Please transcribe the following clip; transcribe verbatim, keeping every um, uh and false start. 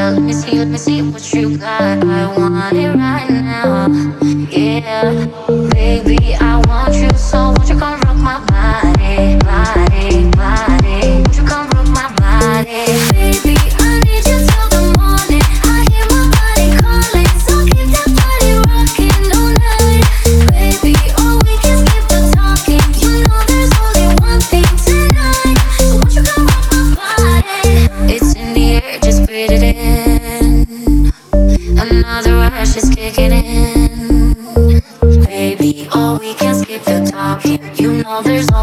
yeah. Let me see, let me see what you got. I want it right now, yeah. Baby, I want you, so won't you come rock my body, body, body? Won't you come rock my body? Baby, I need you till the morning. I hear my body calling, so keep that body rocking all night. Baby, oh, we can skip the talking. You know there's only one thing tonight, so won't you come rock my body? It's in the air, just breathe it in. Another rush is kicking in. Baby, oh, we can skip the talking. You know there's